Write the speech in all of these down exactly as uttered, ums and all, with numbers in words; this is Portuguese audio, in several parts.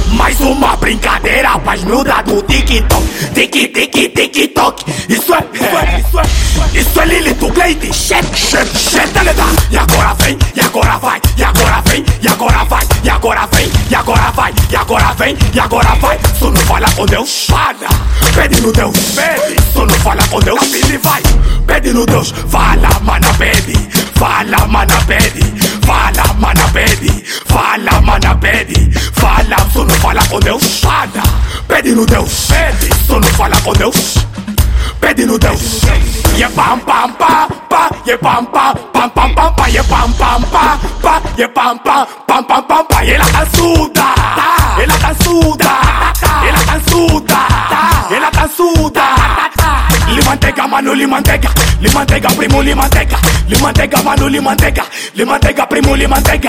Mais uma brincadeira pra esmiuda do TikTok. Tik, tik, TikTok. Isso é, isso é, isso é, isso é Lilith Gleide. Check, check, check, delegado. E agora vem, e agora vai, e agora vem, e agora vai, e agora vem, e agora vai, e agora vem, e agora vai. Só não fala com Deus, fala. Pede no Deus, pede. Só não fala com Deus, pede vai. Pede no Deus, fala, mana, pede. Fala, mana, pede. Fala, mana, pede. Fala, mana, pede. Fala, só não fala com Deus, fala. Pede no Deus, pede. Só não fala com Deus. Pede no Deus. E pam pam pam pam, e pam pam pam pam pam pam, e pam pam pam pam, e pam pam pam pam pam pam. Ela cansuda, ela cansuda, ela cansuda, ela cansuda. Li manteiga, mano, li manteiga, li manteiga, primo, li manteiga, li manteiga, mano, li manteiga, li manteiga, primo, li manteiga.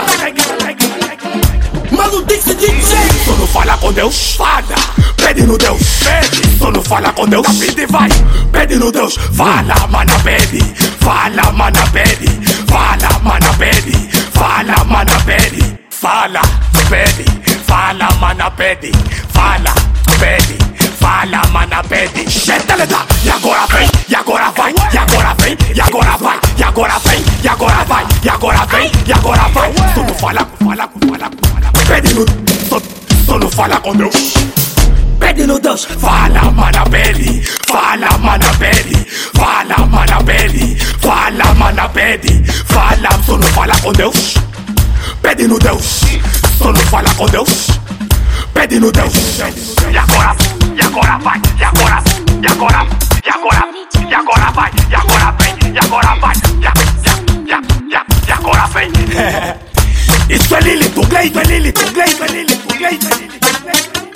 Mano, disse D J. Só não fala com Deus, fala. Pede no Deus, pede. Só não fala com Deus, pede vai. Pede no Deus, fala, mana, pede. Fala, mana, pede. Fala, mana, pede. Fala, mana, pede. Fala, pede. Fala, mana, pede. Fala, pede. Fala, mana, pede. Cheteleda. E agora vem, e agora vai, e agora vem, e agora vai, e agora vem, e agora vai, e agora vem, e agora vai. Só não fala, fala, fala, fala. Pede no, só, só não fala com Deus. Pede no Deus, fala, mana, pede. Fala, mana, pede. Fala, mana, pede. Fala, mana, pede. Fala, só não fala com Deus. Pede no Deus, só não fala com Deus. Pede no Deus. E agora, e agora vai, e agora, e agora, e agora, e agora vai, e agora vem, e agora vai, e, e, e, e, e agora vem. Isso é Lilith Gleide, é Lilith Gleide, é Lilith Gleide, é Lilith Gleide.